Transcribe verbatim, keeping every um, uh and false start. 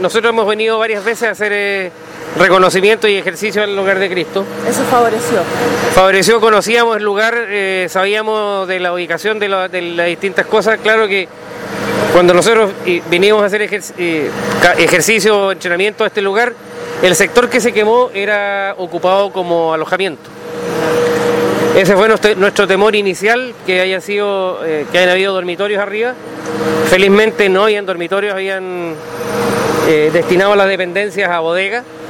nosotros hemos venido varias veces a hacer eh, reconocimiento y ejercicio al Hogar de Cristo. Eso favoreció. Favoreció, conocíamos el lugar, eh, sabíamos de la ubicación de, lo, de las distintas cosas. Claro que cuando nosotros vinimos a hacer ejer ejercicio o entrenamiento a este lugar, el sector que se quemó era ocupado como alojamiento. Ese fue nuestro, nuestro temor inicial, que haya sido, eh, que hayan habido dormitorios arriba. Felizmente no habían dormitorios, habían eh, destinado a las dependencias a bodegas.